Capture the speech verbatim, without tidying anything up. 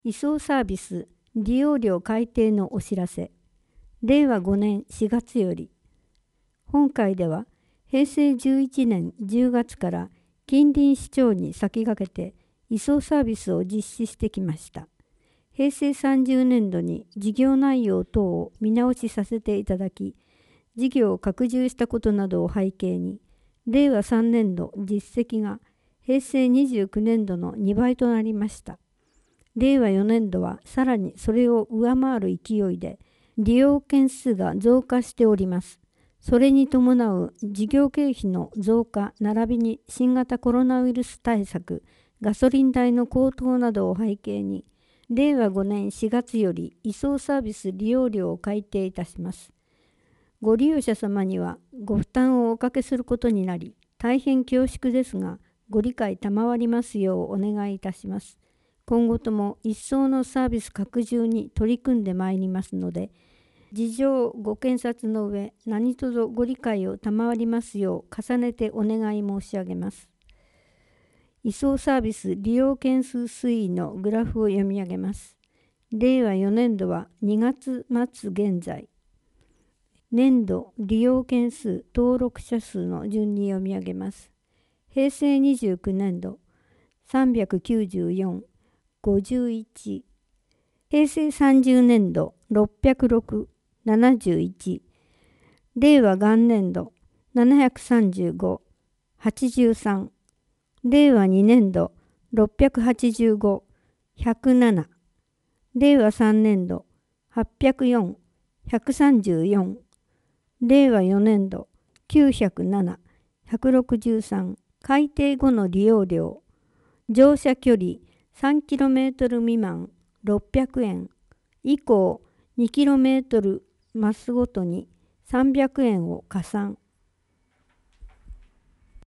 移送サービス利用料改定のお知らせ。れいわごねんしがつより。本会ではへいせいじゅういちねんじゅうがつから近隣市町に先駆けて移送サービスを実施してきました。へいせいさんじゅうねんどに事業内容等を見直しさせていただき、事業を拡充したことなどを背景に、れいわさんねんど実績がへいせいにじゅうきゅうねんどのにばいとなりました。れいわよねんどはさらにそれを上回る勢いで利用件数が増加しております。それに伴う事業経費の増加並びに新型コロナウイルス対策、ガソリン代の高騰などを背景に、れいわごねんしがつより移送サービス利用料を改定いたします。ご利用者様にはご負担をおかけすることになり、大変恐縮ですが、ご理解賜りますようお願いいたします。今後とも一層のサービス拡充に取り組んでまいりますので、事情をご検察の上、何卒ご理解を賜りますよう重ねてお願い申し上げます。移送サービス利用件数推移のグラフを読み上げます。れいわよねんどはにがつまつ現在、年度利用件数登録者数の順に読み上げます。へいせいにじゅうきゅうねんどさんびゃくきゅうじゅうよん、ごじゅういち、へいせいさんじゅうねんどろっぴゃくろく、ななじゅういち、れいわ元年度ななひゃくさんじゅうご、はちじゅうさん、れいわにねんどろっぴゃくはちじゅうご、ひゃくなな、れいわさんねんどはっぴゃくよん、ひゃくさんじゅうよん、れいわよねんどきゅうひゃくなな、ひゃくろくじゅうさん、改定後の利用料、乗車距離 さんキロメートル 未満ろっぴゃくえん、以降 にキロメートル マスごとにさんびゃくえんを加算。